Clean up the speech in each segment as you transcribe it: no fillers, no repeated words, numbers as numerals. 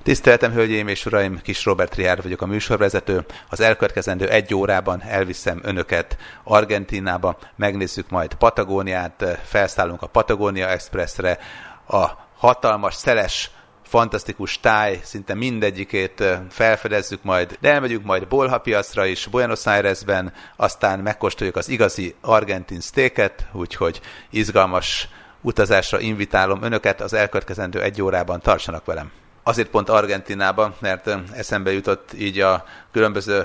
Tiszteltem, hölgyeim és uraim, Kis Róbert Riár vagyok, a műsorvezető. Az elkövetkezendő 1 órában elviszem önöket Argentínába, megnézzük majd Patagóniát, felszállunk a Patagonia Expressre, a hatalmas, szeles, fantasztikus táj, szinte mindegyikét felfedezzük majd, de elmegyünk majd bolhapiacra is, Buenos Airesben, aztán megkóstoljuk az igazi argentin sztéket, úgyhogy izgalmas utazásra invitálom önöket, az elkövetkezendő 1 órában tartsanak velem. Azért pont Argentínába, mert eszembe jutott így a különböző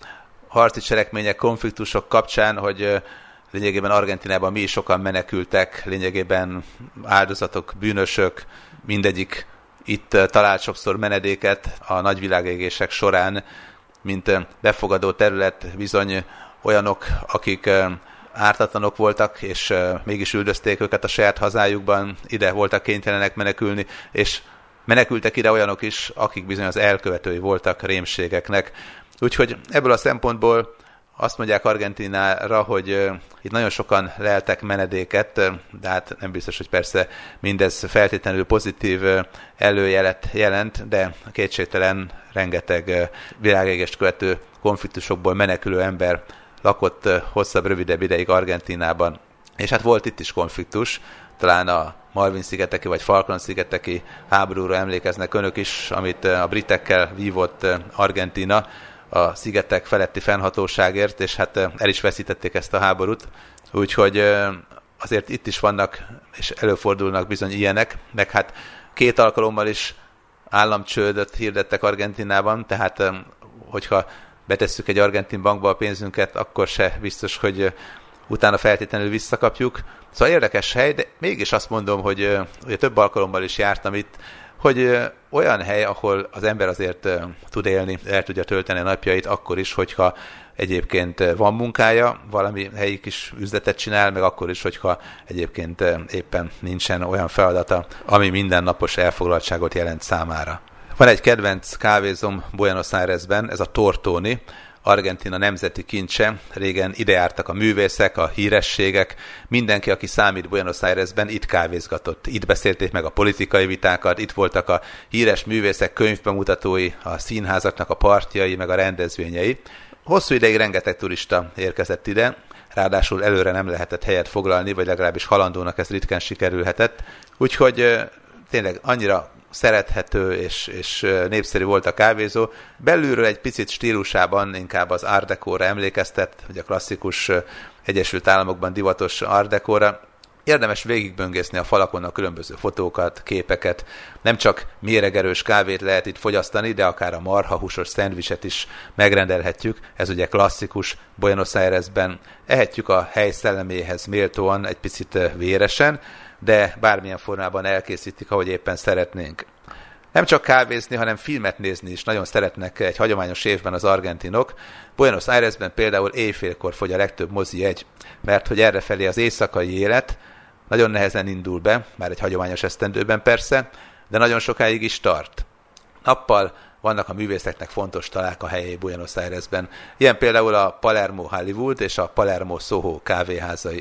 harci cselekmények, konfliktusok kapcsán, hogy lényegében Argentínában mi is sokan menekültek, lényegében áldozatok, bűnösök, mindegyik itt talált sokszor menedéket a nagyvilágégések során, mint befogadó terület bizony olyanok, akik ártatlanok voltak, és mégis üldözték őket a saját hazájukban, ide voltak kénytelenek menekülni, és menekültek ide olyanok is, akik bizony az elkövetői voltak rémségeknek. Úgyhogy ebből a szempontból azt mondják Argentínára, hogy itt nagyon sokan leltek menedéket, de hát nem biztos, hogy persze mindez feltétlenül pozitív előjelet jelent, de kétségtelen rengeteg világégést követő konfliktusokból menekülő ember lakott hosszabb, rövidebb ideig Argentínában. És hát volt itt is konfliktus, talán a Malvin-szigeteki vagy Falkland-szigeteki háborúra emlékeznek önök is, amit a britekkel vívott Argentína a szigetek feletti fennhatóságért, és hát el is veszítették ezt a háborút. Úgyhogy azért itt is vannak, és előfordulnak bizony ilyenek, meg hát 2 alkalommal is államcsődöt hirdettek Argentínában, tehát hogyha betesszük egy argentin bankba a pénzünket, akkor se biztos, hogy utána feltétlenül visszakapjuk. Szóval érdekes hely, de mégis azt mondom, hogy több alkalommal is jártam itt, hogy olyan hely, ahol az ember azért tud élni, el tudja tölteni a napjait, akkor is, hogyha egyébként van munkája, valami helyi kis üzletet csinál, meg akkor is, hogyha egyébként éppen nincsen olyan feladata, ami mindennapos elfoglaltságot jelent számára. Van egy kedvenc kávézom Buenos Airesben, ez a Tortoni, Argentína nemzeti kincse, régen ide jártak a művészek, a hírességek, mindenki, aki számít Buenos Airesben, itt kávézgatott, itt beszélték meg a politikai vitákat, itt voltak a híres művészek könyvbemutatói, a színházaknak a partjai, meg a rendezvényei. Hosszú ideig rengeteg turista érkezett ide, ráadásul előre nem lehetett helyet foglalni, vagy legalábbis halandónak ez ritkán sikerülhetett, úgyhogy tényleg annyira szerethető és népszerű volt a kávézó. Belülről egy picit stílusában inkább az Art Deco-ra emlékeztet, vagy a klasszikus Egyesült Államokban divatos Art Deco-ra. Érdemes végigböngészni a falakon a különböző fotókat, képeket. Nem csak méregerős kávét lehet itt fogyasztani, de akár a marhahúsos szendvicset is megrendelhetjük. Ez ugye klasszikus Buenos Airesben. Ehetjük a hely szelleméhez méltóan, egy picit véresen, de bármilyen formában elkészítik, ahogy éppen szeretnénk. Nem csak kávézni, hanem filmet nézni is nagyon szeretnek egy hagyományos évben az argentinok. Buenos Airesben például éjfélkor fogy a legtöbb mozijegy, mert hogy errefelé az éjszakai élet nagyon nehezen indul be, már egy hagyományos esztendőben persze, de nagyon sokáig is tart. Nappal vannak a művészeknek fontos találkhelyei Buenos Airesben. Ilyen például a Palermo Hollywood és a Palermo Soho kávéházai.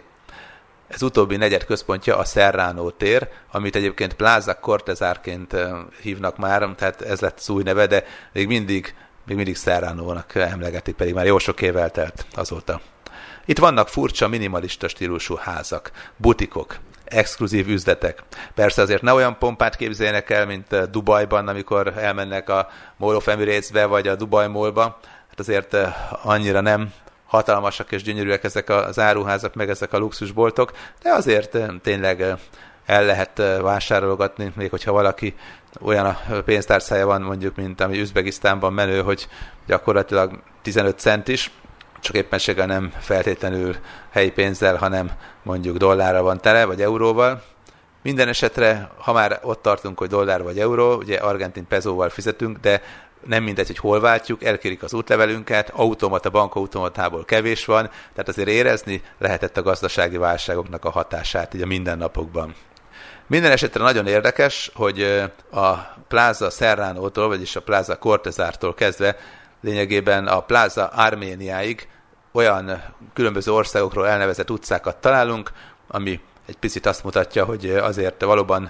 Ez utóbbi negyed központja a Serrano tér, amit egyébként Plaza Cortázarként hívnak már, tehát ez lett az új neve, de még mindig Serrano-nak emlegetik, pedig már jó sok év eltelt azóta. Itt vannak furcsa, minimalista stílusú házak, butikok, exkluzív üzletek. Persze azért ne olyan pompát képzeljenek el, mint Dubajban, amikor elmennek a Mall of Emirates-be, vagy a Dubai Mallba. Hát azért annyira nem hatalmasak és gyönyörűek ezek az áruházak, meg ezek a luxusboltok, de azért tényleg el lehet vásárolgatni, még hogyha valaki olyan a pénztárcája van, mondjuk, mint ami Üzbegisztánban menő, hogy gyakorlatilag 15 cent is, csak éppenséggel nem feltétlenül helyi pénzzel, hanem mondjuk dollárra van tele, vagy euróval. Minden esetre, ha már ott tartunk, hogy dollár vagy euró, ugye argentin pezóval fizetünk, de nem mindegy, hogy hol váltjuk, elkérik az útlevelünket, automata, bankautomatából kevés van, tehát azért érezni lehetett a gazdasági válságoknak a hatását így a mindennapokban. Minden esetre nagyon érdekes, hogy a Plaza Serrano-tól, vagyis a Plaza Cortázartól kezdve lényegében a Plaza Arméniáig olyan különböző országokról elnevezett utcákat találunk, ami egy picit azt mutatja, hogy azért valóban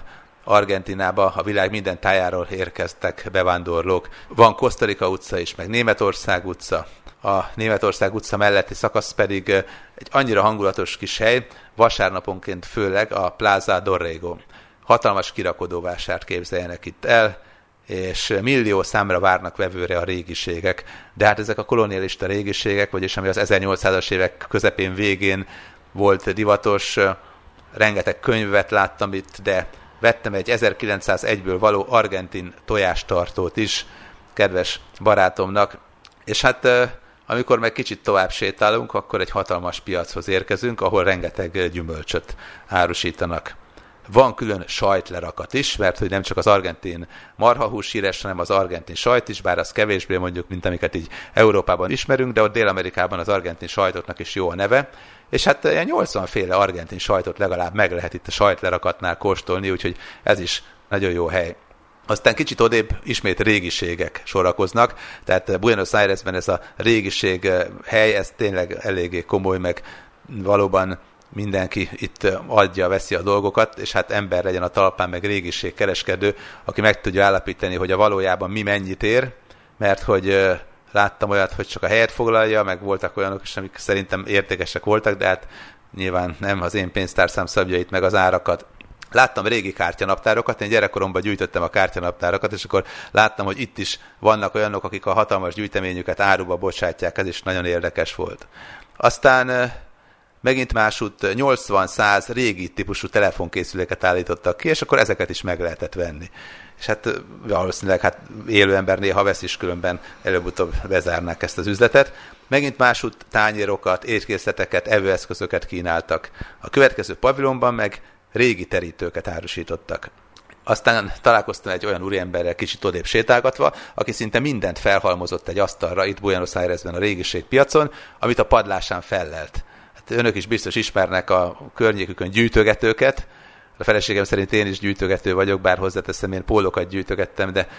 Argentínába a világ minden tájáról érkeztek bevándorlók. Van Costa Rica utca is, meg Németország utca. A Németország utca melletti szakasz pedig egy annyira hangulatos kis hely, vasárnaponként főleg a Plaza Dorrego. Hatalmas kirakodóvásárt képzeljenek itt el, és millió számra várnak vevőre a régiségek. De hát ezek a kolonialista régiségek, vagyis ami az 1800-as évek közepén végén volt divatos, rengeteg könyvet láttam itt, de vettem egy 1901-ből való argentin tojástartót is kedves barátomnak, és hát amikor meg kicsit tovább sétálunk, akkor egy hatalmas piachoz érkezünk, ahol rengeteg gyümölcsöt árusítanak. Van külön sajtlerakat is, mert hogy nem csak az argentin marhahús híres, hanem az argentin sajt is, bár az kevésbé mondjuk, mint amiket így Európában ismerünk, de ott Dél-Amerikában az argentin sajtoknak is jó a neve. És hát ilyen 80 féle argentin sajtot legalább meg lehet itt a sajtlerakatnál kóstolni, úgyhogy ez is nagyon jó hely. Aztán kicsit odébb ismét régiségek sorakoznak, tehát Buenos Airesben ez a régiség hely, ez tényleg eléggé komoly, meg valóban mindenki itt adja, veszi a dolgokat, és hát ember legyen a talpán, meg régiségkereskedő, aki meg tudja állapítani, hogy a valójában mi mennyit ér, mert hogy láttam olyat, hogy csak a helyet foglalja, meg voltak olyanok is, amik szerintem értékesek voltak, de hát nyilván nem az én pénztárcám szabja itt meg az árakat. Láttam régi kártyanaptárokat, én gyerekkoromban gyűjtöttem a kártyanaptárokat, és akkor láttam, hogy itt is vannak olyanok, akik a hatalmas gyűjteményüket áruba bocsátják, ez is nagyon érdekes volt. Aztán megint másút 80-100 régi típusú telefonkészüléket állítottak ki, és akkor ezeket is meg lehetett venni. És hát valószínűleg élő ember néha vesz is, különben előbb-utóbb bezárnák ezt az üzletet. Megint másút tányérokat, étkészleteket, evőeszközöket kínáltak. A következő pavilonban meg régi terítőket árusítottak. Aztán találkoztam egy olyan úriemberrel kicsit odébb sétálgatva, aki szinte mindent felhalmozott egy asztalra itt Buenos Airesben a régiségpiacon, amit a padlásán fellelt. Hát önök is biztos ismernek a környékükön gyűjtögetőket. A feleségem szerint én is gyűjtögető vagyok, bár hozzáteszem, én pólókat gyűjtögettem, de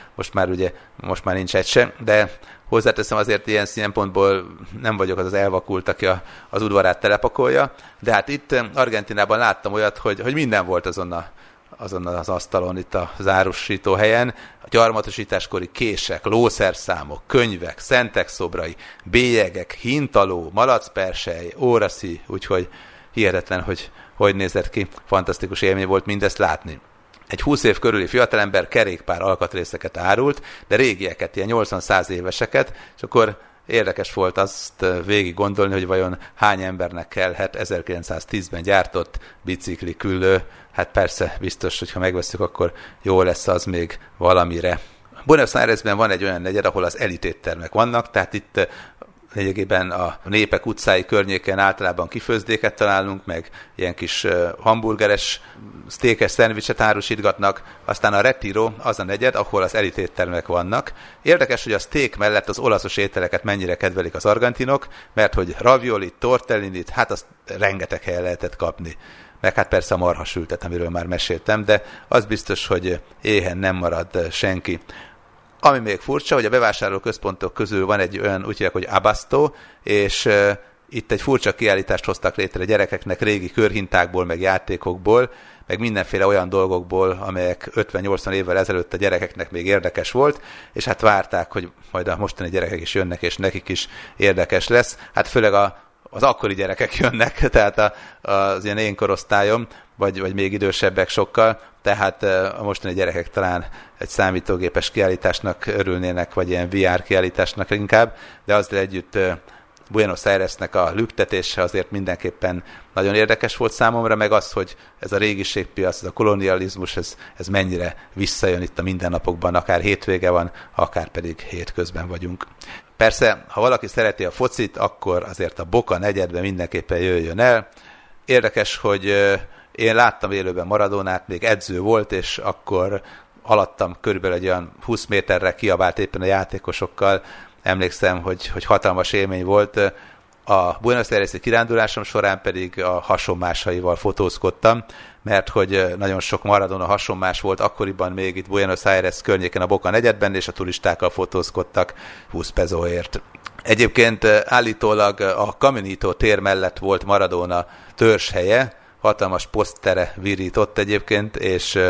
most már nincs egy sem, de hozzáteszem azért ilyen szempontból nem vagyok az elvakult, aki az udvarát telepakolja, de hát itt Argentínában láttam olyat, hogy minden volt azon az asztalon, itt az árusító helyen, a gyarmatosításkori kések, lószerszámok, könyvek, szentek szobrai, bélyegek, hintaló, malacpersely, óraszí, úgyhogy hihetetlen, hogy nézett ki, fantasztikus élmény volt mindezt látni. Egy 20 év körüli fiatalember kerékpár alkatrészeket árult, de régieket, ilyen 80-100 éveseket, és akkor érdekes volt azt végig gondolni, hogy vajon hány embernek kellhet 1910-ben gyártott bicikli küllő. Hát persze, biztos, hogy ha megveszünk, akkor jó lesz az még valamire. Buenos Airesben van egy olyan negyed, ahol az elitéttermek vannak, tehát itt lényegében a népek utcái környéken általában kifőzdéket találunk, meg ilyen kis hamburgeres, sztékes szendvicset árusítgatnak, aztán a Retiro az a negyed, ahol az elitéttermek vannak. Érdekes, hogy a steak mellett az olaszos ételeket mennyire kedvelik az argentinok, mert hogy raviolit, tortellinit, hát azt rengeteg helyen lehetett kapni. Meg hát persze a marhasültet, amiről már meséltem, de az biztos, hogy éhen nem marad senki. Ami még furcsa, hogy a bevásárlóközpontok közül van egy olyan, úgy hívják, hogy Abasto, és itt egy furcsa kiállítást hoztak létre gyerekeknek régi körhintákból, meg játékokból, meg mindenféle olyan dolgokból, amelyek 50-80 évvel ezelőtt a gyerekeknek még érdekes volt, és hát várták, hogy majd a mostani gyerekek is jönnek, és nekik is érdekes lesz. Hát főleg az akkori gyerekek jönnek, tehát az ilyen én korosztályom, vagy még idősebbek sokkal, tehát a mostani gyerekek talán egy számítógépes kiállításnak örülnének, vagy ilyen VR kiállításnak inkább, de azzal együtt Buenos Airesnek a lüktetése azért mindenképpen nagyon érdekes volt számomra, meg az, hogy ez a régiségpiac, ez a kolonializmus, ez mennyire visszajön itt a mindennapokban, akár hétvége van, akár pedig hétközben vagyunk. Persze, ha valaki szereti a focit, akkor azért a Boca negyedben mindenképpen jöjjön el. Érdekes, hogy én láttam élőben Maradónát, még edző volt, és akkor haladtam körülbelül egy olyan 20 méterre, kiabált éppen a játékosokkal. Emlékszem, hogy hatalmas élmény volt. A Buenos Aires-i kirándulásom során pedig a hasonmásaival fotózkodtam, mert hogy nagyon sok Maradona hasonmás volt akkoriban még itt Buenos Aires környéken a Boca negyedben, és a turistákkal fotózkodtak 20 pezóért. Egyébként állítólag a Caminito tér mellett volt Maradona törzshelye, hatalmas posztere virított egyébként, és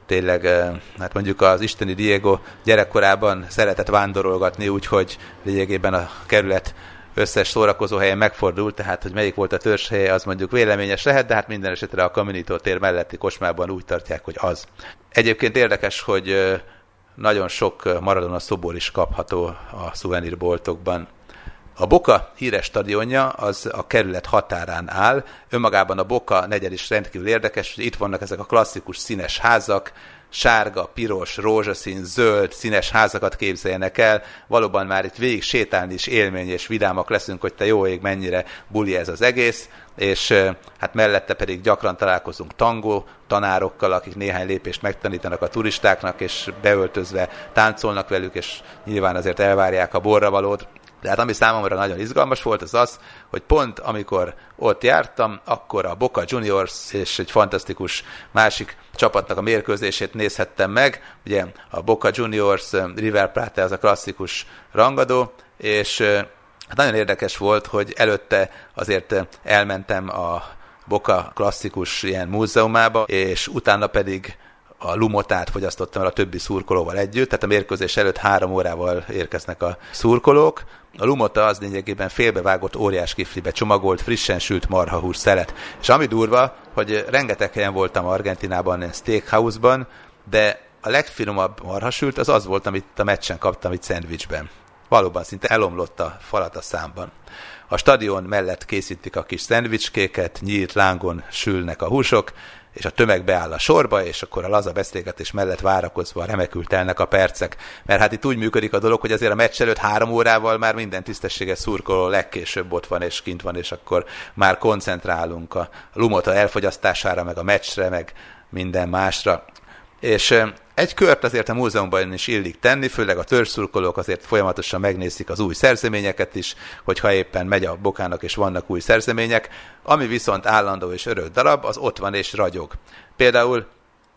tényleg, hát mondjuk az isteni Diego gyerekkorában szeretett vándorolgatni, úgyhogy lényegében a kerület összes szórakozó helyen megfordult, tehát hogy melyik volt a törzshelye, az mondjuk véleményes lehet, de hát minden esetre a Caminito tér melletti kocsmában úgy tartják, hogy az. Egyébként érdekes, hogy nagyon sok Maradona szobor is kapható a szuvenírboltokban. A Boca híres stadionja az a kerület határán áll, önmagában a Boca negyed is rendkívül érdekes, hogy itt vannak ezek a klasszikus színes házak, sárga, piros, rózsaszín, zöld, színes házakat képzeljenek el, valóban már itt végig sétálni is élmény és vidámak leszünk, hogy te jó ég, mennyire buli ez az egész, és hát mellette pedig gyakran találkozunk tangó tanárokkal, akik néhány lépést megtanítanak a turistáknak, és beöltözve táncolnak velük, és nyilván azért elvárják a borravalót. De hát ami számomra nagyon izgalmas volt, az az, hogy pont amikor ott jártam, akkor a Boca Juniors és egy fantasztikus másik csapatnak a mérkőzését nézhettem meg. Ugye a Boca Juniors River Plate az a klasszikus rangadó, és hát nagyon érdekes volt, hogy előtte azért elmentem a Boca klasszikus ilyen múzeumába, és utána pedig a lumotát fogyasztottam el a többi szurkolóval együtt, tehát a mérkőzés előtt 3 órával érkeznek a szurkolók. A lumota az lényegében félbevágott óriás kiflibe csomagolt, frissen sült marhahús szelet. És ami durva, hogy rengeteg helyen voltam Argentinában, steakhouse-ban, de a legfinomabb marhasült az volt, amit a meccsen kaptam itt szendvicsben. Valóban szinte elomlott a falat a számban. A stadion mellett készítik a kis szendvicskéket, nyílt lángon sülnek a húsok, és a tömeg beáll a sorba, és akkor a laza beszélgetés mellett várakozva remekül telnek a percek. Mert hát itt úgy működik a dolog, hogy azért a meccs előtt 3 órával már minden tisztességes szurkoló legkésőbb ott van és kint van, és akkor már koncentrálunk a lumota elfogyasztására, meg a meccsre, meg minden másra. És egy kört azért a múzeumban is illik tenni, főleg a törzsszurkolók azért folyamatosan megnézik az új szerzeményeket is, hogyha éppen megy a Bokának és vannak új szerzemények, ami viszont állandó és örök darab, az ott van és ragyog. Például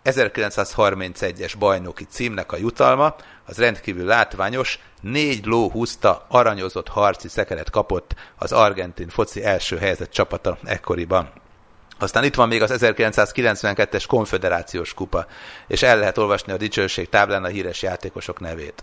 1931-es bajnoki címnek a jutalma, az rendkívül látványos, 4 lóhuszta aranyozott harci szekeret kapott az argentin foci első helyezett csapata ekkoriban. Aztán itt van még az 1992-es konföderációs kupa, és el lehet olvasni a dicsőség táblán a híres játékosok nevét.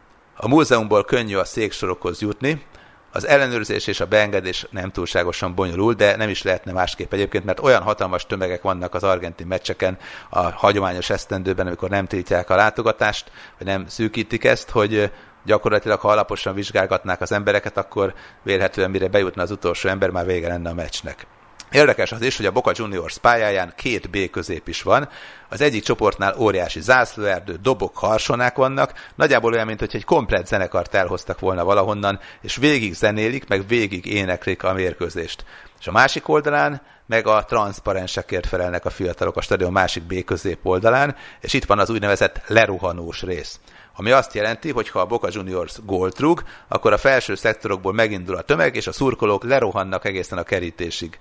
A múzeumból könnyű a széksorokhoz jutni, az ellenőrzés és a beengedés nem túlságosan bonyolult, de nem is lehetne másképp egyébként, mert olyan hatalmas tömegek vannak az argentin meccseken a hagyományos esztendőben, amikor nem tiltják a látogatást, vagy nem szűkítik ezt, hogy gyakorlatilag, ha alaposan vizsgálgatnák az embereket, akkor vélhetően mire bejutna az utolsó ember, már vége lenne a meccsnek. Érdekes az is, hogy a Boca Juniors pályáján 2 B közép is van. Az egyik csoportnál óriási zászlóerdő, dobok, harsonák vannak, nagyjából olyan, mint hogy egy komplett zenekart elhoztak volna valahonnan, és végig zenélik, meg végig éneklik a mérkőzést. És a másik oldalán meg a transzparensekért felelnek a fiatalok a stadion másik B közép oldalán, és itt van az úgynevezett lerohanós rész. Ami azt jelenti, hogy ha a Boca Juniors gólt rúg, akkor a felső szektorokból megindul a tömeg, és a szurkolók lerohannak egészen a kerítésig.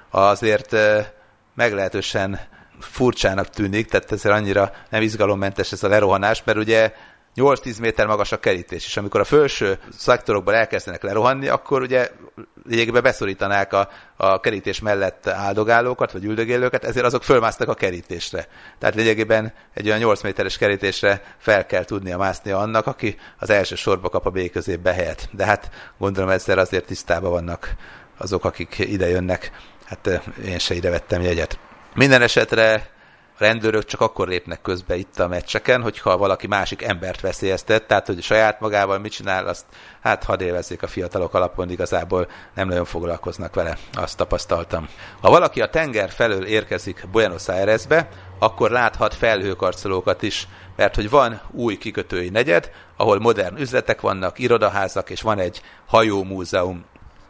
Azért meglehetősen furcsának tűnik, tehát ezért annyira nem izgalommentes ez a lerohanás, mert ugye 8-10 méter magas a kerítés, és amikor a felső szektorokból elkezdenek lerohanni, akkor ugye lényegében beszorítanák a kerítés mellett áldogálókat, vagy üldögélőket, ezért azok fölmásztak a kerítésre. Tehát lényegében egy olyan 8 méteres kerítésre fel kell tudnia másznia annak, aki az első sorba kap a B középbe helyet. De hát gondolom ezzel azért tisztában vannak azok, akik ide jönnek. Hát én se ide vettem jegyet. Minden esetre a rendőrök csak akkor lépnek közbe itt a meccseken, hogyha valaki másik embert veszélyeztet, tehát hogy saját magával mit csinál, azt hát hadd élvezzék a fiatalok, alapon igazából nem nagyon foglalkoznak vele, azt tapasztaltam. Ha valaki a tenger felől érkezik Buenos Airesbe, akkor láthat felhőkarcolókat is, mert hogy van új kikötői negyed, ahol modern üzletek vannak, irodaházak, és van egy hajómúzeum.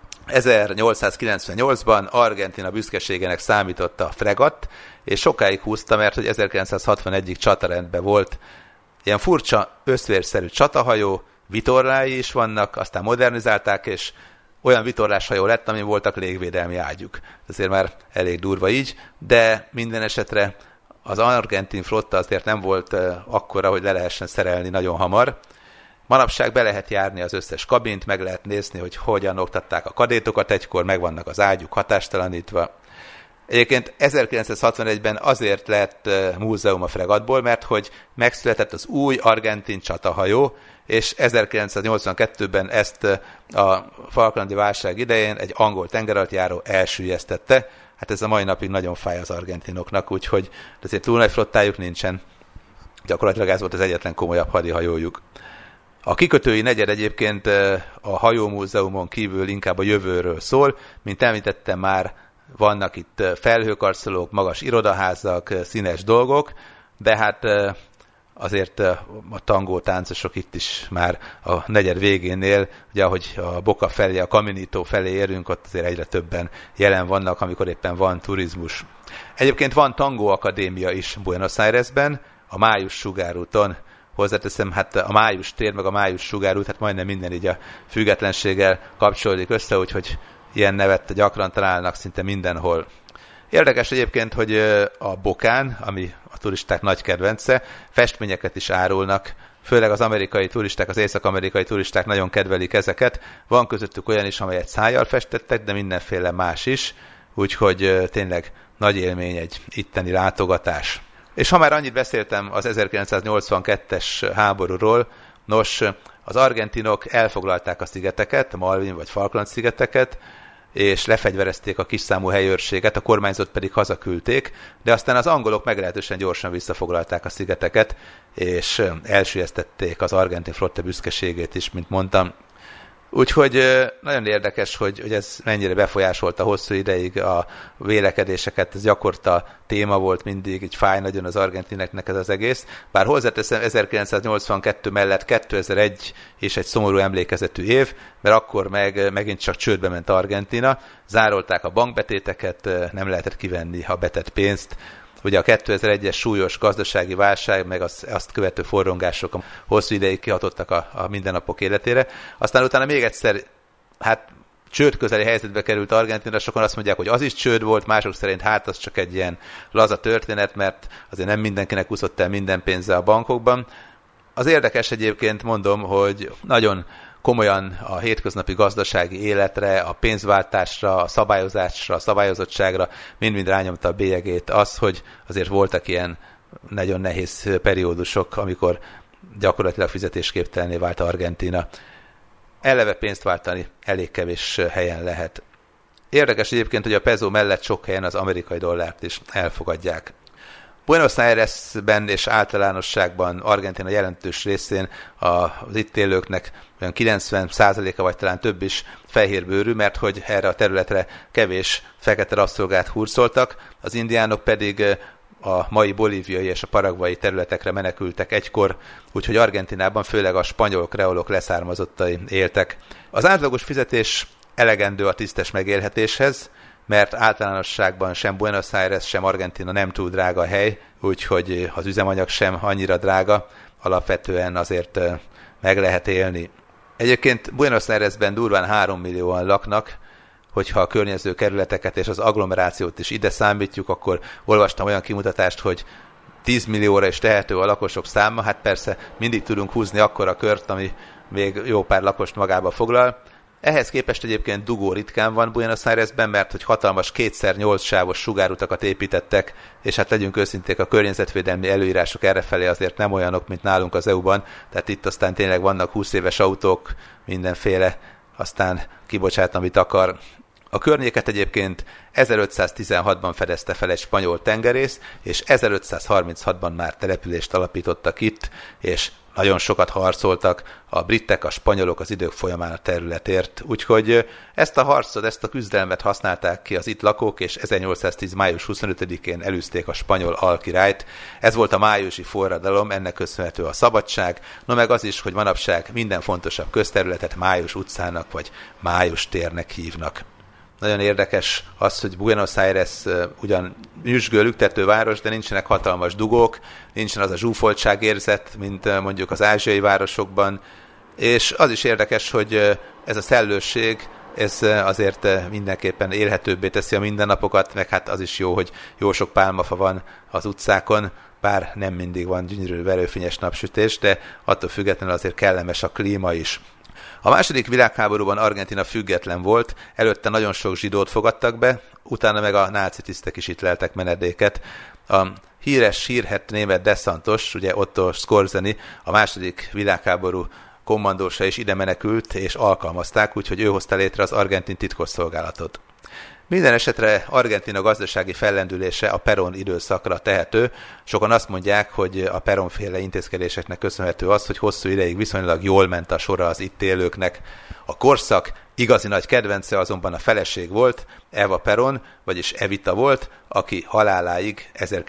1898-ban Argentína büszkeségének számított a fregatt, és sokáig húzta, mert hogy 1961-ig csatarendben volt. Ilyen furcsa, összvérszerű csatahajó, vitorlái is vannak, aztán modernizálták, és olyan vitorláshajó lett, amin voltak légvédelmi ágyuk. Ezért már elég durva így, de minden esetre az argentin flotta azért nem volt akkora, hogy le lehessen szerelni nagyon hamar. Manapság be lehet járni az összes kabint, meg lehet nézni, hogy hogyan oktatták a kadétokat egykor, meg vannak az ágyuk hatástalanítva. Egyébként 1961-ben azért lett múzeum a fregattból, mert hogy megszületett az új argentin csatahajó, és 1982-ben ezt a falklandi válság idején egy angol tengeralattjáró elsüllyesztette. Hát ez a mai napig nagyon fáj az argentinoknak, úgyhogy azért túl nagy flottájuk nincsen. Gyakorlatilag ez volt az egyetlen komolyabb hadihajójuk. A kikötői negyed egyébként a hajómúzeumon kívül inkább a jövőről szól. Mint említettem már, vannak itt felhőkarcolók, magas irodaházak, színes dolgok, de hát azért a tangó táncosok itt is már a negyed végénél, ugye ahogy a Boca felé, a Caminito felé érünk, ott azért egyre többen jelen vannak, amikor éppen van turizmus. Egyébként van tangó akadémia is Buenos Airesben, a Május sugárúton. Hozzáteszem, hát a Május tér, meg a Május sugárút, hát majdnem minden így a függetlenséggel kapcsolódik össze, úgyhogy ilyen nevet gyakran találnak szinte mindenhol. Érdekes egyébként, hogy a Bocán, ami a turisták nagy kedvence, festményeket is árulnak, főleg az amerikai turisták, az észak-amerikai turisták nagyon kedvelik ezeket. Van közöttük olyan is, amelyet szájjal festettek, de mindenféle más is, úgyhogy tényleg nagy élmény egy itteni látogatás. És ha már annyit beszéltem az 1982-es háborúról, nos, az argentinok elfoglalták a szigeteket, a Malvin vagy Falkland szigeteket, és lefegyverezték a kisszámú helyőrséget, a kormányzót pedig hazaküldték, de aztán az angolok meglehetősen gyorsan visszafoglalták a szigeteket, és elsüllyesztették az argentin flotta büszkeségét is, mint mondtam. Úgyhogy nagyon érdekes, hogy ez mennyire befolyásolta hosszú ideig a vélekedéseket, ez gyakorta téma volt mindig, így fáj nagyon az argentineknek ez az egész. Bár hozzáteszem, 1982 mellett 2001 és egy szomorú emlékezetű év, mert akkor megint csak csődbe ment Argentína, zárolták a bankbetéteket, nem lehetett kivenni a betett pénzt. Ugye a 2001-es súlyos gazdasági válság, meg azt követő forrongások hosszú ideig kihatottak a mindennapok életére. Aztán utána még egyszer, hát csőd közeli helyzetbe került Argentína, sokan azt mondják, hogy az is csőd volt, mások szerint hát az csak egy ilyen laza történet, mert azért nem mindenkinek úszott el minden pénze a bankokban. Az érdekes egyébként, mondom, hogy nagyon komolyan a hétköznapi gazdasági életre, a pénzváltásra, a szabályozásra, a szabályozottságra mind-mind rányomta a bélyegét az, hogy azért voltak ilyen nagyon nehéz periódusok, amikor gyakorlatilag fizetésképtelenné vált Argentína. Eleve pénzt váltani elég kevés helyen lehet. Érdekes egyébként, hogy a peso mellett sok helyen az amerikai dollárt is elfogadják. Buenos Airesben és általánosságban Argentína jelentős részén az itt élőknek olyan 90%-a vagy talán több is fehérbőrű, mert hogy erre a területre kevés fekete rabszolgát hurcoltak, az indiánok pedig a mai bolíviai és a paragvai területekre menekültek egykor, úgyhogy Argentínában főleg a spanyol kreolok leszármazottai éltek. Az átlagos fizetés elegendő a tisztes megélhetéshez, mert általánosságban sem Buenos Aires, sem Argentína nem túl drága a hely, úgyhogy az üzemanyag sem annyira drága, alapvetően azért meg lehet élni. Egyébként Buenos Airesben durván 3 millióan laknak, hogyha a környező kerületeket és az agglomerációt is ide számítjuk, akkor olvastam olyan kimutatást, hogy 10 millióra is tehető a lakosok száma, hát persze mindig tudunk húzni akkora kört, ami még jó pár lakost magába foglal. Ehhez képest egyébként dugó ritkán van Buenos Airesben, mert hogy hatalmas 2x8 sávos sugárutakat építettek, és hát legyünk őszinték, a környezetvédelmi előírások errefelé azért nem olyanok, mint nálunk az EU-ban, tehát itt aztán tényleg vannak 20 éves autók, mindenféle, aztán kibocsát, amit akar. A környéket egyébként 1516-ban fedezte fel egy spanyol tengerész, és 1536-ban már települést alapítottak itt, és nagyon sokat harcoltak a britek, a spanyolok az idők folyamán a területért. Úgyhogy ezt a harcot, ezt a küzdelmet használták ki az itt lakók, és 1810. május 25-én elűzték a spanyol alkirályt. Ez volt a májusi forradalom, ennek köszönhető a szabadság, no meg az is, hogy manapság minden fontosabb közterületet Május utcának vagy Május térnek hívnak. Nagyon érdekes az, hogy Buenos Aires ugyan nyüzsgő, lüktető város, de nincsenek hatalmas dugók, nincsen az a zsúfoltságérzet, mint mondjuk az ázsiai városokban, és az is érdekes, hogy ez a szellősség, ez azért mindenképpen élhetőbbé teszi a mindennapokat, meg hát az is jó, hogy jó sok pálmafa van az utcákon, bár nem mindig van gyönyörű verőfényes napsütés, de attól függetlenül azért kellemes a klíma is. A második világháborúban Argentína független volt, előtte nagyon sok zsidót fogadtak be, utána meg a náci tisztek is itt leltek menedéket. A híres hírhedt német desszantos, ugye Otto Skorzeny, a második világháború kommandósa is ide menekült, és alkalmazták, úgyhogy ő hozta létre az argentin titkosszolgálatot. Minden esetre Argentína gazdasági fellendülése a Perón időszakra tehető. Sokan azt mondják, hogy a Perón-féle intézkedéseknek köszönhető az, hogy hosszú ideig viszonylag jól ment a sora az itt élőknek. A korszak igazi nagy kedvence azonban a feleség volt, Eva Perón, vagyis Evita volt, aki haláláig,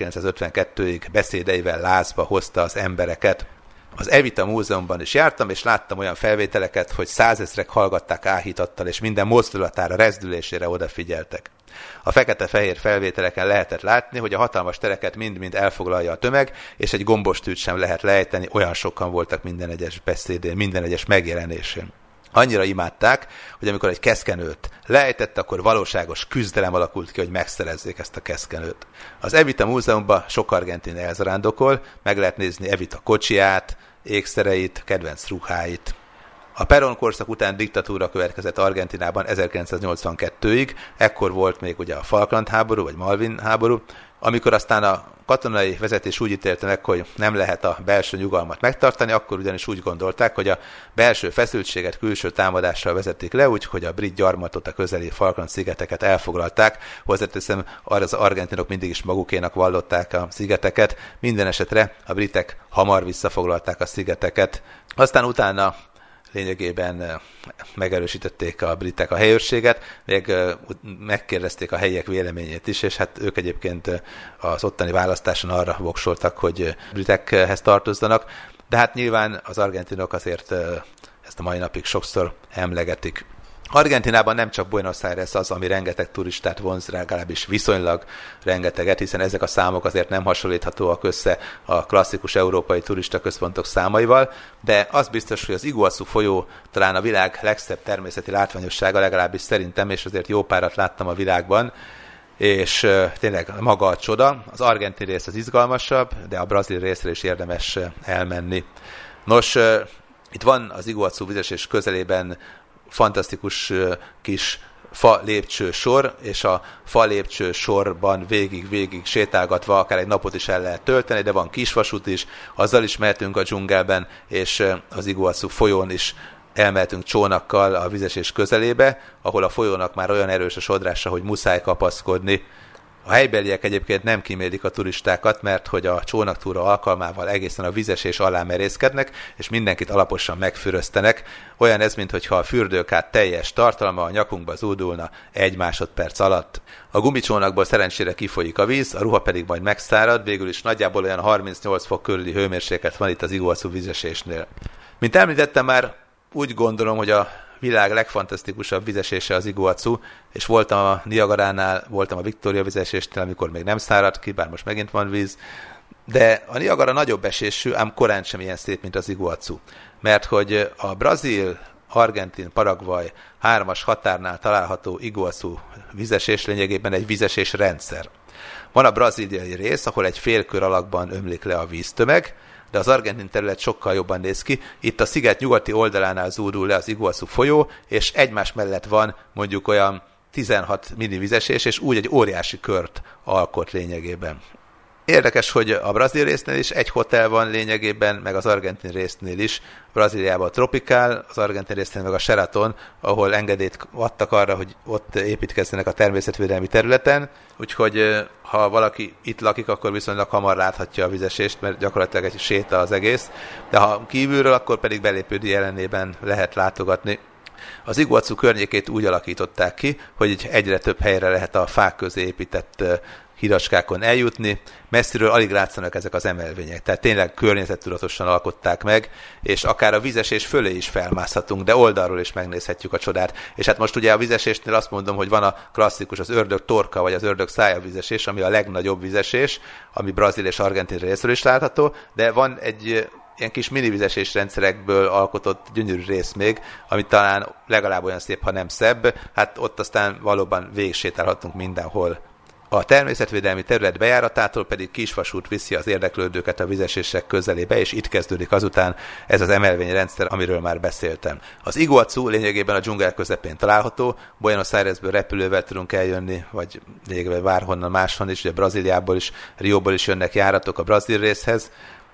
1952-ig beszédeivel lázba hozta az embereket. Az Evita Múzeumban is jártam, és láttam olyan felvételeket, hogy 100 000-ek hallgatták áhítattal, és minden mozdulatára, rezdülésére odafigyeltek. A fekete-fehér felvételeken lehetett látni, hogy a hatalmas tereket mind-mind elfoglalja a tömeg, és egy gombostűt sem lehet lejteni, olyan sokan voltak minden egyes beszédén, minden egyes megjelenésén. Annyira imádták, hogy amikor egy keszkenőt lejtett, akkor valóságos küzdelem alakult ki, hogy megszerezzék ezt a keszkenőt. Az Evita Múzeumban sok argentin elzarándokol, meg lehet nézni Evita kocsiját, ékszereit, kedvenc ruháit. A Perón korszak után diktatúra következett Argentinában 1982-ig, ekkor volt még ugye a Falkland háború, vagy Malvin háború, amikor aztán a katonai vezetés úgy ítélte meg, hogy nem lehet a belső nyugalmat megtartani, akkor ugyanis úgy gondolták, hogy a belső feszültséget külső támadással vezették le, úgyhogy a brit gyarmatot, a közeli Falkland-szigeteket elfoglalták. Hozzáteszem, az argentinok mindig is magukénak vallották a szigeteket, minden esetre a britek hamar visszafoglalták a szigeteket. Aztán utána lényegében megerősítették a britek a helyőrséget, még megkérdezték a helyiek véleményét is, és hát ők egyébként az ottani választáson arra voksoltak, hogy britekhez tartozzanak, de hát nyilván az argentinok azért ezt a mai napig sokszor emlegetik. Argentinában nem csak Buenos Aires az, ami rengeteg turistát vonz, legalábbis viszonylag rengeteget, hiszen ezek a számok azért nem hasonlíthatóak össze a klasszikus európai turistaközpontok számaival, de az biztos, hogy az Iguazú folyó talán a világ legszebb természeti látványossága, legalábbis szerintem, és azért jó párat láttam a világban, és tényleg maga a csoda. Az argentin rész az izgalmasabb, de a brazil részre is érdemes elmenni. Nos, itt van az Iguazú vizesés közelében fantasztikus kis fa lépcső sor, és a fa lépcső sorban végig sétálgatva akár egy napot is el lehet tölteni, de van kisvasút is, azzal is mehetünk a dzsungelben, és az Iguazú folyón is elmehetünk csónakkal a vizesés közelébe, ahol a folyónak már olyan erős a sodrása, hogy muszáj kapaszkodni. A helybeliek egyébként nem kímélik a turistákat, mert hogy a csónaktúra alkalmával egészen a vizesés alá merészkednek, és mindenkit alaposan megfüröztenek. Olyan ez, mintha a fürdőkát teljes tartalma a nyakunkba zúdulna 1 másodperc alatt. A gumicsónakból szerencsére kifolyik a víz, a ruha pedig majd megszárad, végül is nagyjából olyan 38 fok körüli hőmérséklet van itt az Iguazú vizesésnél. Mint említettem már, úgy gondolom, hogy a világ legfantasztikusabb vizesése az Iguazú, és voltam a Niagaránál, voltam a Victoria vizesésnél, amikor még nem szárad ki, bár most megint van víz, de a Niagara nagyobb esésű, ám korán sem ilyen szép, mint az Iguazú. Mert hogy a Brazil, Argentin, Paraguay 3-as határnál található Iguazú vizesés lényegében egy vizesés rendszer. Van a brazíliai rész, ahol egy félkör alakban ömlik le a víztömeg, de az argentin terület sokkal jobban néz ki. Itt a sziget nyugati oldalánál zúdul le az Iguazú folyó, és egymás mellett van mondjuk olyan 16 mini vizesés, és úgy egy óriási kört alkot lényegében. Érdekes, hogy a brazil résznél is egy hotel van lényegében, meg az argentin résznél is. Brazíliában a Tropical, az argentin résznél meg a Sheraton, ahol engedélyt adtak arra, hogy ott építkezzenek a természetvédelmi területen. Úgyhogy ha valaki itt lakik, akkor viszonylag hamar láthatja a vizesést, mert gyakorlatilag egy séta az egész. De ha kívülről, akkor pedig belépődi jelenében lehet látogatni. Az Iguazú környékét úgy alakították ki, hogy egyre több helyre lehet a fák közé épített hídacskákon eljutni, messziről alig látszanak ezek az emelvények, tehát tényleg környezettudatosan alkották meg, és akár a vizesés fölé is felmászhatunk, de oldalról is megnézhetjük a csodát. És hát most ugye a vizesésnél azt mondom, hogy van a klasszikus, az ördög torka, vagy az ördög szája vizesés, ami a legnagyobb vizesés, ami brazil és argentin részről is látható, de van egy ilyen kis mini vizesés rendszerekből alkotott gyönyörű rész még, ami talán legalább olyan szép, ha nem szebb, hát ott aztán valóban végigsétálhatunk mindenhol. A természetvédelmi terület bejáratától pedig kisvasút viszi az érdeklődőket a vizesések közelébe, és itt kezdődik azután ez az emelvényrendszer, amiről már beszéltem. Az Iguazu lényegében a dzsungel közepén található, Buenos Airesből repülővel tudunk eljönni, vagy lényegében bárhonnan máshon is, ugye Brazíliából is, Rióból is jönnek járatok a brazil részhez,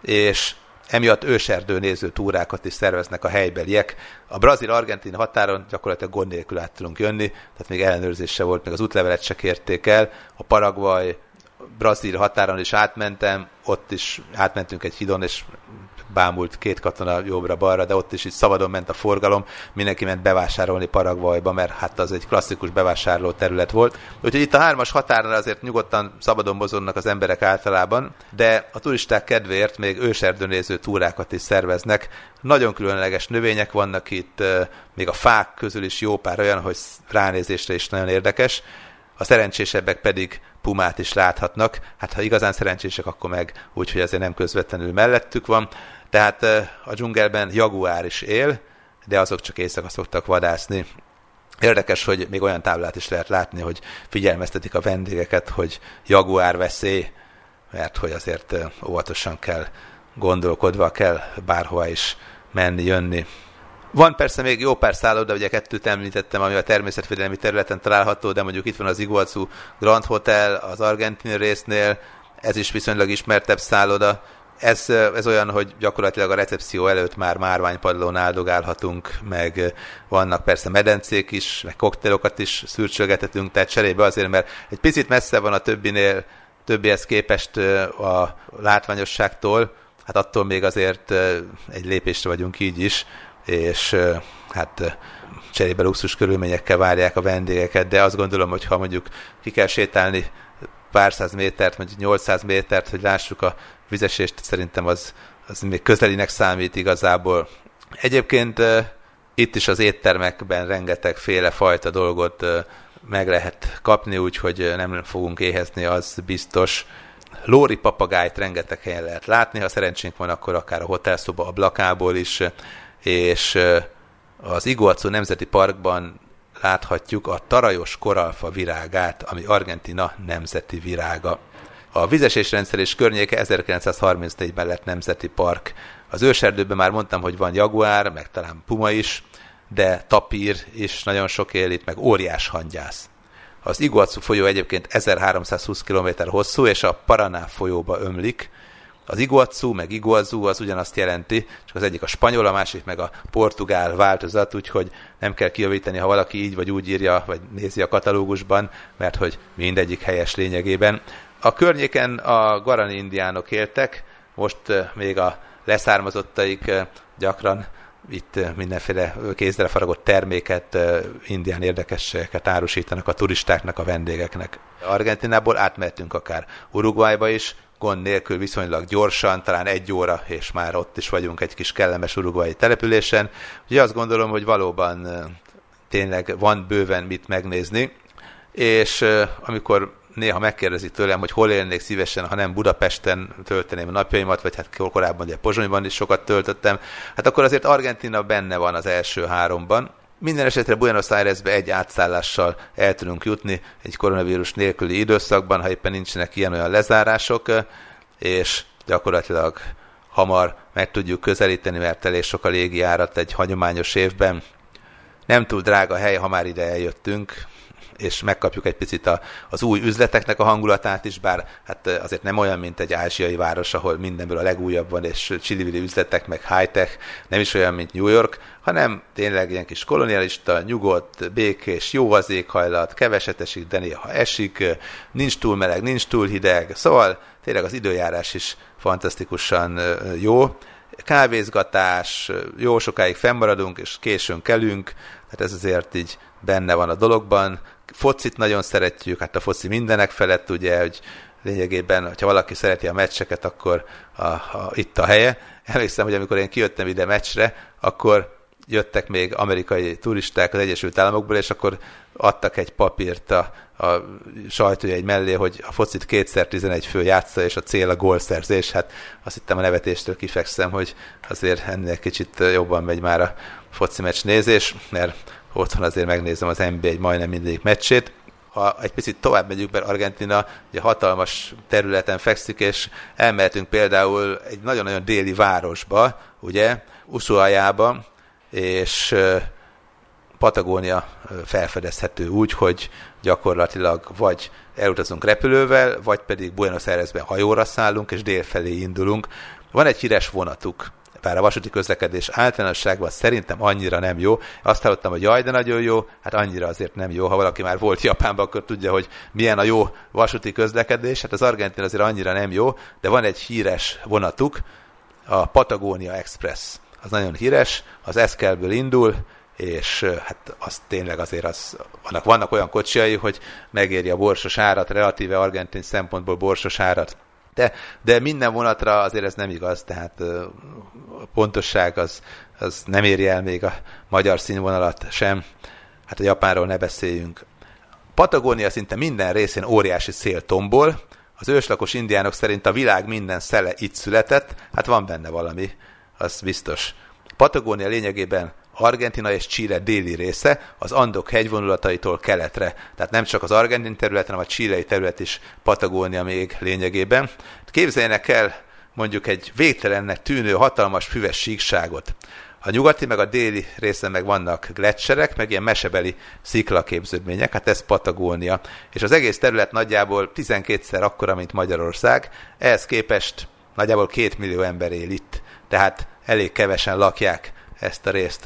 és emiatt őserdő néző túrákat is szerveznek a helybeliek. A brazil-argentin határon gyakorlatilag gond nélkül át tudunk jönni, tehát még ellenőrzés se volt, még az útlevelet se kérték el. A Paraguay-brazil határon is átmentem, ott is átmentünk egy hídon, és bámult 2 katona jobbra-balra, de ott is így szabadon ment a forgalom, mindenki ment bevásárolni Paraguayba, mert hát az egy klasszikus bevásárló terület volt. Úgyhogy itt a 3-as határnál azért nyugodtan szabadon mozognak az emberek általában, de a turisták kedvéért még őserdőnéző túrákat is szerveznek. Nagyon különleges növények vannak itt, még a fák közül is jó pár olyan, hogy ránézésre is nagyon érdekes. A szerencsésebbek pedig pumát is láthatnak, hát ha igazán szerencsések, akkor meg úgy, hogy azért nem közvetlenül mellettük van. Tehát a dzsungelben jaguár is él, de azok csak éjszaka szoktak vadászni. Érdekes, hogy még olyan táblát is lehet látni, hogy figyelmeztetik a vendégeket, hogy jaguár veszély, mert hogy azért óvatosan kell gondolkodva, kell bárhova is menni, jönni. Van persze még jó pár szálloda, ugye 2-t említettem, ami a természetvédelmi területen található, de mondjuk itt van az Iguazu Grand Hotel az argentin résznél, ez is viszonylag ismertebb szálloda. Ez olyan, hogy gyakorlatilag a recepció előtt már márványpadlón áldogálhatunk, meg vannak persze medencék is, meg koktélokat is szürcsölgethetünk, tehát cserébe azért, mert egy picit messze van a többihez képest a látványosságtól, hát attól még azért egy lépésre vagyunk így is, és hát cserébe luxus körülményekkel várják a vendégeket, de azt gondolom, hogy ha mondjuk ki kell sétálni pár száz métert, mondjuk 800 métert, hogy lássuk a vizesést, szerintem az még közelinek számít igazából. Egyébként itt is az éttermekben rengetegféle fajta dolgot meg lehet kapni, úgyhogy nem fogunk éhezni, az biztos. Lóri papagájt rengeteg helyen lehet látni, ha szerencsénk van, akkor akár a hotelszoba ablakából is, és az Iguazu Nemzeti Parkban láthatjuk a tarajos korallfa virágát, ami Argentína nemzeti virága. A vizesésrendszer és környéke 1934-ben lett nemzeti park. Az őserdőben már mondtam, hogy van jaguár, meg talán puma is, de tapír is nagyon sok él itt, meg óriás hangyász. Az Iguazu folyó egyébként 1320 km hosszú, és a Paraná folyóba ömlik. Az Iguazu, meg Iguazu az ugyanazt jelenti, csak az egyik a spanyol, a másik meg a portugál változat, úgyhogy nem kell kijavítani, ha valaki így vagy úgy írja, vagy nézi a katalógusban, mert hogy mindegyik helyes lényegében. A környéken a guarani indiánok éltek, most még a leszármazottaik gyakran itt mindenféle kézre faragott terméket, indián érdekességeket árusítanak a turistáknak, a vendégeknek. Argentinából átmehetünk akár Uruguayba is, gond nélkül viszonylag gyorsan, talán 1 óra, és már ott is vagyunk egy kis kellemes uruguayi településen. Ugye azt gondolom, hogy valóban tényleg van bőven mit megnézni, és amikor néha megkérdezik tőlem, hogy hol élnék szívesen, ha nem Budapesten tölteném a napjaimat, vagy hát korábban ugye Pozsonyban is sokat töltöttem, hát akkor azért Argentína benne van az első 3-ban. Minden esetre Buenos Airesbe egy átszállással el tudunk jutni egy koronavírus nélküli időszakban, ha éppen nincsenek ilyen-olyan lezárások, és gyakorlatilag hamar meg tudjuk közelíteni, mert elég sok a légijárat egy hagyományos évben. Nem túl drága hely, ha már ide eljöttünk, és megkapjuk egy picit az új üzleteknek a hangulatát is, bár hát azért nem olyan, mint egy ázsiai város, ahol mindenből a legújabb van, és csili-vili üzletek, meg high-tech, nem is olyan, mint New York, hanem tényleg ilyen kis kolonialista, nyugodt, békés, jó az éghajlat, keveset esik, de néha esik, nincs túl meleg, nincs túl hideg, szóval tényleg az időjárás is fantasztikusan jó. Kávézgatás, jó sokáig fennmaradunk, és későn kelünk, hát ez azért így benne van a dologban. Focit nagyon szeretjük, hát a foci mindenek felett, ugye, hogy lényegében, ha valaki szereti a meccseket, akkor itt a helye. Emlékszem, hogy amikor én kijöttem ide meccsre, akkor jöttek még amerikai turisták az Egyesült Államokból, és akkor adtak egy papírt a sajtójegy mellé, hogy a focit 2x11 fő játsza, és a cél a gólszerzés. Hát azt hittem, a nevetéstől kifekszem, hogy azért ennél kicsit jobban megy már a foci meccs nézés, mert otthon azért megnézem az NBA egy majdnem mindegyik meccsét. ha egy picit tovább megyünk, mert Argentína ugye hatalmas területen fekszik, és elmehetünk például egy nagyon-nagyon déli városba, ugye, Ushuaiába, és Patagónia felfedezhető úgy, hogy gyakorlatilag vagy elutazunk repülővel, vagy pedig Buenos Airesben hajóra szállunk, és délfelé indulunk. Van egy híres vonatuk, bár a vasúti közlekedés általánosságban szerintem annyira nem jó. Azt hallottam, hogy jaj, de nagyon jó, hát annyira azért nem jó. Ha valaki már volt Japánban, akkor tudja, hogy milyen a jó vasúti közlekedés. Hát az argentin azért annyira nem jó, de van egy híres vonatuk, a Patagonia Express. Az nagyon híres, az Esquelből indul, és hát az tényleg azért vannak olyan kocsijai, hogy megéri a borsos árat, relatíve argentin szempontból borsos árat. De minden vonatra azért ez nem igaz, tehát a pontosság az nem éri el még a magyar színvonalat sem, hát a Japánról ne beszéljünk. Patagónia szinte minden részén óriási szél tombol, az őslakos indiánok szerint a világ minden szele itt született, hát van benne valami, az biztos. Patagónia lényegében Argentína és Chile déli része, az Andok hegyvonulataitól keletre. Tehát nem csak az argentin terület, hanem a chilei terület is Patagónia még lényegében. Képzeljenek el mondjuk egy végtelennek tűnő hatalmas füves síkságot. A nyugati meg a déli részen meg vannak gleccserek, meg ilyen mesebeli sziklaképződmények, hát ez Patagónia. És az egész terület nagyjából 12-szer akkora, mint Magyarország, ehhez képest nagyjából 2 millió ember él itt. Tehát elég kevesen lakják ezt a részt.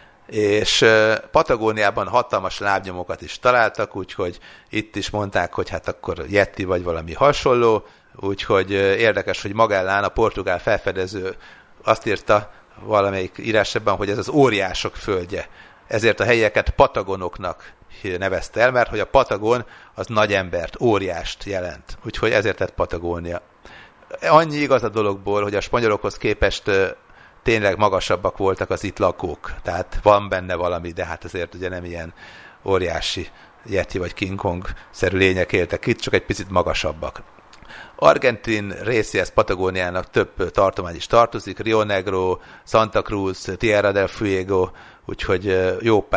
És Patagóniában hatalmas lábnyomokat is találtak, úgyhogy itt is mondták, hogy hát akkor Yeti vagy valami hasonló, úgyhogy érdekes, hogy Magellán, a portugál felfedező azt írta valamelyik írásában, hogy ez az óriások földje. Ezért a helyieket patagonoknak nevezte el, mert hogy a patagon az nagy embert, óriást jelent. Úgyhogy ezért lett Patagónia. Annyi igaz a dologból, hogy a spanyolokhoz képest tényleg magasabbak voltak az itt lakók. Tehát van benne valami, de hát azért ugye nem ilyen óriási Yeti vagy King Kong-szerű lények éltek itt, csak egy picit magasabbak. Argentin részéhez Patagóniának több tartomány is tartozik, Rio Negro, Santa Cruz, Tierra del Fuego, úgyhogy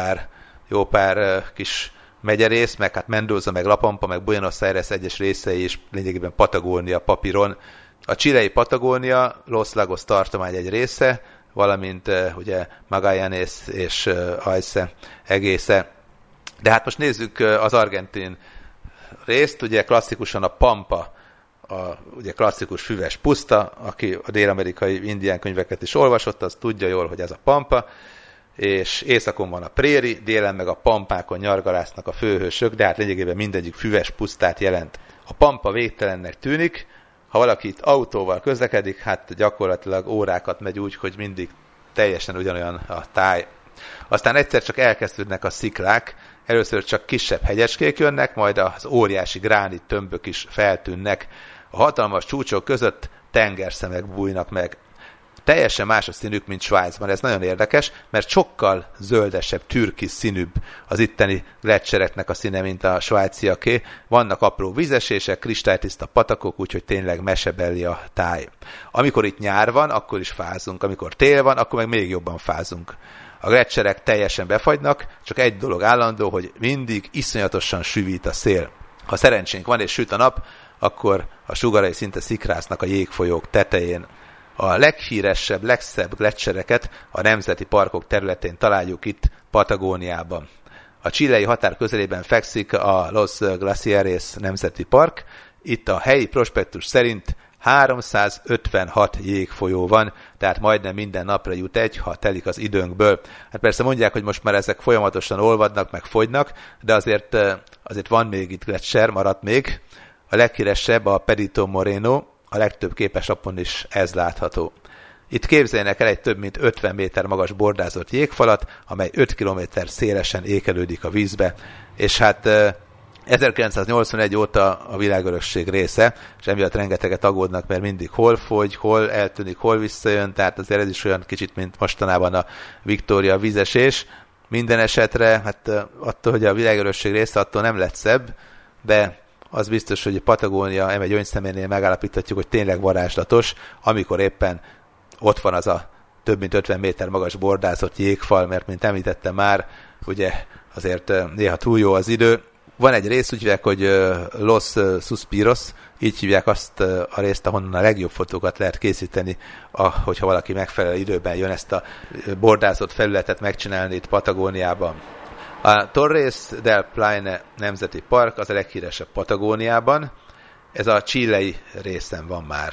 jó pár kis megyerész, meg hát Mendoza, meg La Pampa, meg Buenos Aires egyes részei is lényegében Patagónia papíron. A chilei Patagónia, Los Lagos tartomány egy része, valamint ugye Magallanes és Ayce egésze. De hát most nézzük az argentin részt, ugye klasszikusan a Pampa, ugye klasszikus füves puszta, aki a dél-amerikai indián könyveket is olvasott, az tudja jól, hogy ez a Pampa, és északon van a préri, délen meg a pampákon nyargalásznak a főhősök, de hát lényegében mindegyik füves pusztát jelent. A Pampa végtelennek tűnik, ha valaki itt autóval közlekedik, hát gyakorlatilag órákat megy úgy, hogy mindig teljesen ugyanolyan a táj. Aztán egyszer csak elkezdődnek a sziklák, először csak kisebb hegyecskék jönnek, majd az óriási gránit tömbök is feltűnnek. A hatalmas csúcsok között tengerszemek bújnak meg. Teljesen más a színük, mint Svájcban. Ez nagyon érdekes, mert sokkal zöldesebb, türkisz színűbb az itteni gleccsereknek a színe, mint a svájciaké. Vannak apró vízesések, kristálytiszta patakok, úgyhogy tényleg mesebeli a táj. Amikor itt nyár van, akkor is fázunk. Amikor tél van, akkor meg még jobban fázunk. A gleccserek teljesen befagynak, csak egy dolog állandó, hogy mindig iszonyatosan süvít a szél. Ha szerencsénk van és süt a nap, akkor a sugarai szinte szikrásznak a jégfolyók tetején. A leghíresebb, legszebb gleccsereket a nemzeti parkok területén találjuk itt Patagóniában. A chilei határ közelében fekszik a Los Glaciares Nemzeti Park. Itt a helyi prospektus szerint 356 jégfolyó van, tehát majdnem minden napra jut egy, ha telik az időnkből. Hát persze mondják, hogy most már ezek folyamatosan olvadnak, meg fogynak, de azért van még itt gletszer, maradt még. A leghíresebb a Perito Moreno, a legtöbb képeslapon is ez látható. Itt képzeljenek el egy több mint 50 méter magas bordázott jégfalat, amely 5 kilométer szélesen ékelődik a vízbe, és hát 1981 óta a világörökség része, és emiatt rengeteget aggódnak, mert mindig hol fogy, hol eltűnik, hol visszajön, tehát azért ez is olyan kicsit, mint mostanában a Victoria vízesés. Minden esetre, hát attól, hogy a világörökség része, attól nem lett szebb, de az biztos, hogy Patagónia egy gyöngyszeménél megállapíthatjuk, hogy tényleg varázslatos, amikor éppen ott van az a több mint 50 méter magas bordázott jégfal, mert mint említettem már, ugye azért néha túl jó az idő, Van egy rész, úgy hívják, hogy Los Suspiros, így hívják azt a részt, ahonnan a legjobb fotókat lehet készíteni, hogyha valaki megfelelő időben jön ezt a bordázott felületet megcsinálni itt Patagóniában. A Torres del Paine Nemzeti Park az a leghíresebb Patagóniában, ez a chilei részen van már.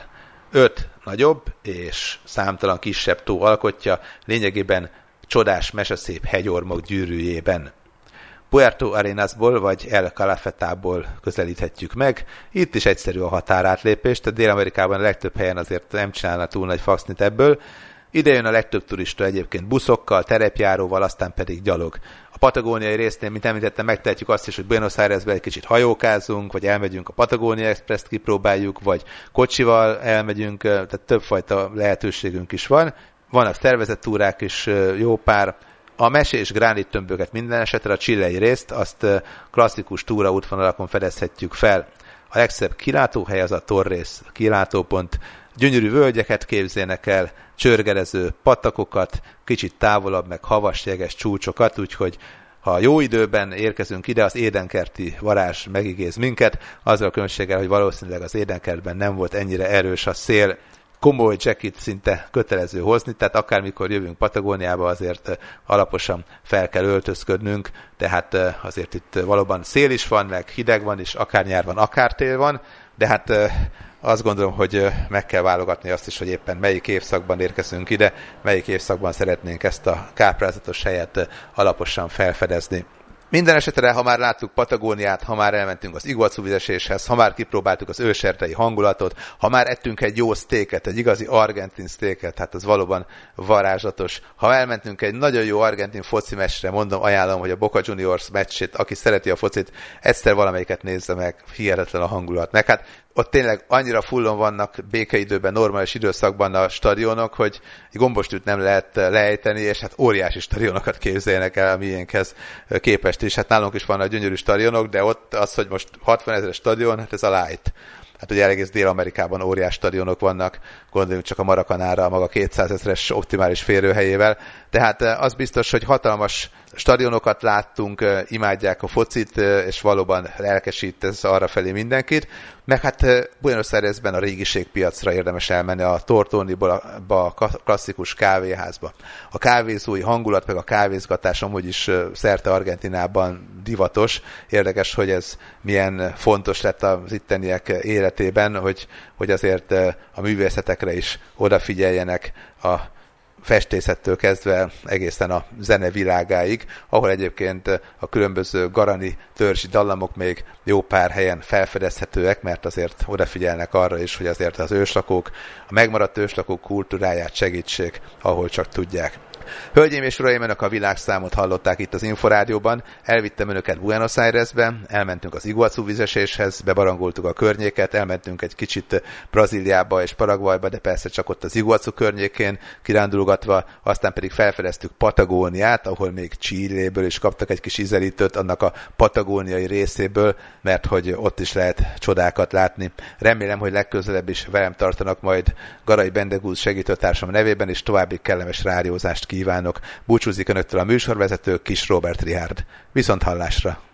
5 nagyobb és számtalan kisebb tó alkotja, lényegében csodás meseszép hegyormok gyűrűjében. Puerto Arenasból vagy El Calafetából közelíthetjük meg. Itt is egyszerű a határátlépés, tehát Dél-Amerikában a legtöbb helyen azért nem csinálna túl nagy fasznit ebből. Ide jön a legtöbb turista egyébként buszokkal, terepjáróval, aztán pedig gyalog. A patagóniai résznél, mint említettem, megtehetjük azt is, hogy Buenos Airesben egy kicsit hajókázunk, vagy elmegyünk a Patagonia Express-t kipróbáljuk, vagy kocsival elmegyünk, tehát többfajta lehetőségünk is van. Vannak szervezett túrák is jó pár. A mesés gránittömböket minden esetre, a chilei részt, azt klasszikus túraútvonalakon fedezhetjük fel. A legszebb kilátóhely az a Torres kilátópont. Gyönyörű völgyeket képzelnek el, csörgerező patakokat, kicsit távolabb meg havas jeges csúcsokat, úgyhogy ha jó időben érkezünk ide, az édenkerti varázs megigéz minket, azzal a különbséggel, hogy valószínűleg az édenkertben nem volt ennyire erős a szél. Komoly jacket szinte kötelező hozni, tehát akármikor jövünk Patagóniába, azért alaposan fel kell öltözködnünk, tehát azért itt valóban szél is van, meg hideg van, és akár nyár van, akár tél van, de hát azt gondolom, hogy meg kell válogatni azt is, hogy éppen melyik évszakban érkezünk ide, melyik évszakban szeretnénk ezt a káprázatos helyet alaposan felfedezni. Minden esetre, ha már láttuk Patagóniát, ha már elmentünk az Iguazu vizeséshez, ha már kipróbáltuk az őserdei hangulatot, ha már ettünk egy jó sztéket, egy igazi argentin sztéket, hát az valóban varázslatos. Ha elmentünk egy nagyon jó argentin foci meccsre, mondom, ajánlom, hogy a Boca Juniors meccsét, aki szereti a focit, egyszer valamelyiket nézze meg, hihetetlen a hangulat. Meg hát ott tényleg annyira fullon vannak békeidőben, normális időszakban a stadionok, hogy egy gombostűt nem lehet lejteni, és hát óriási stadionokat képzeljenek el a miénkhez képest is. Hát nálunk is vannak gyönyörű stadionok, de ott az, hogy most 60 000 stadion, hát ez a light. Hát ugye egész Dél-Amerikában óriás stadionok vannak, gondoljunk csak a Maracanára, maga 200 000-es optimális férőhelyével. Tehát az biztos, hogy hatalmas stadionokat láttunk, imádják a focit, és valóban lelkesít ez arrafelé mindenkit. Meg hát Buenos Airesben a régiségpiacra érdemes elmenni, a Tortoniból a klasszikus kávéházba. A kávézói hangulat, meg a kávézgatás amúgy is szerte Argentinában divatos. Érdekes, hogy ez milyen fontos lett az itteniek életében, hogy azért a művészetekre is odafigyeljenek, a festészettől kezdve egészen a zene világáig, ahol egyébként a különböző garani törzsi dallamok még jó pár helyen felfedezhetőek, mert azért odafigyelnek arra is, hogy azért az őslakók, a megmaradt őslakók kultúráját segítsék, ahol csak tudják. Hölgyeim és uraim, önök a világszámot hallották itt az Inforádióban. Elvittem önöket Buenos Airesbe, elmentünk az Iguazu vizeséshez, bebarangoltuk a környéket, elmentünk egy kicsit Brazíliába és Paraguayba, de persze csak ott az Iguazu környékén kirándulgatva, aztán pedig felfedeztük Patagóniát, ahol még Chiléből is kaptak egy kis ízelítőt, annak a patagóniai részéből, mert hogy ott is lehet csodákat látni. Remélem, hogy legközelebb is velem tartanak majd Garai Bendegúz segítőtársam nevében, és további kellemes rádiózást kívánok. Búcsúzik önöktől a műsorvezető, Kis Róbert Richárd. Viszont hallásra!